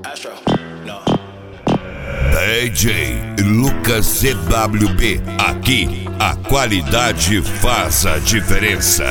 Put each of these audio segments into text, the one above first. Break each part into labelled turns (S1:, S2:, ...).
S1: Astro, no.
S2: DJ Lucas CWB, aqui a qualidade faz a diferença.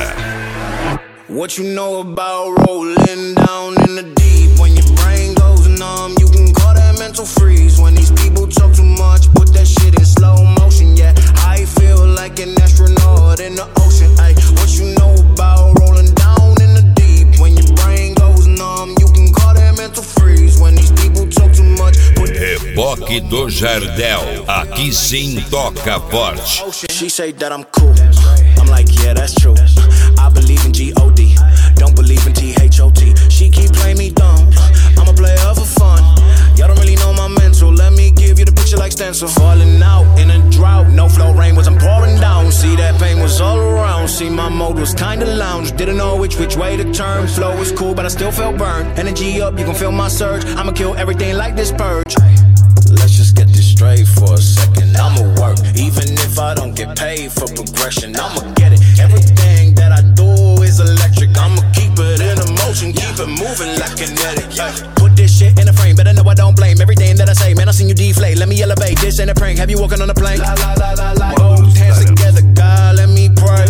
S1: What you know about rolling down in the deep? When your brain goes numb, you can call that mental freeze. When these people talk too much, put that shit in slow motion. Yeah, I feel like an astronaut in the ocean. Ay, what you know about rolling down in the deep? When your brain goes numb, you can call that mental freeze. When these people talk too much, put
S2: Reboque do Jardel, aqui sim toca forte.
S1: She say that I'm cool. I'm like, yeah, that's true. I believe in G-O-D, don't believe in T-H-O-T. She keep playing me dumb, I'm a player for fun. Y'all don't really know my mental, let me give you the picture like stencil. Falling out in a drought, no flow, rain wasn't pouring down. See, that pain was all around, see, my mode was kinda lounge. Didn't know which way to turn, flow was cool, but I still felt burned. Energy up, you can feel my surge, I'ma kill everything like this purge. Let's just get this straight for a second, I'ma work, even if I don't get paid for progression, I'ma get it. Everything that I do is electric, I'ma keep it in motion, keep it moving like kinetic. Put this shit in a frame, better know I don't blame everything that I say, man, I seen you deflate, let me elevate, this ain't a prank, have you walking on a plane? Both hands together, God, let me pray.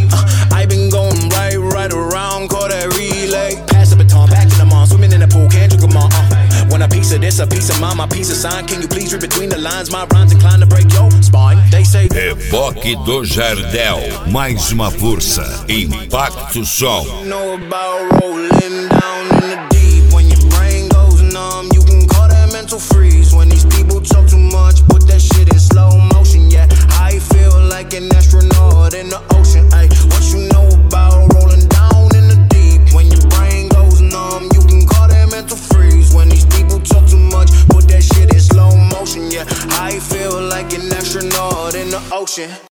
S1: I been going right around, call that relay. Pass the baton, back in the mall, swimming in the pool, can't drink them all. When a piece of this, a piece of mine, my piece of sign. Can you please read between the lines? My rhymes inclined to break your spine. They say
S2: Reboque do Jardel, mais uma força, Impacto Som.
S1: you know about rolling down in the deep. When your brain goes numb, you can call that mental freeze. When these people talk too much, put that shit in slow motion. Yeah, I feel like an astronaut in the ocean. Ay, what you know about rolling down in the deep? When your brain goes numb, you can call that mental freeze. When these people talk too much, put that shit in slow motion. Yeah, I feel like an astronaut in the ocean.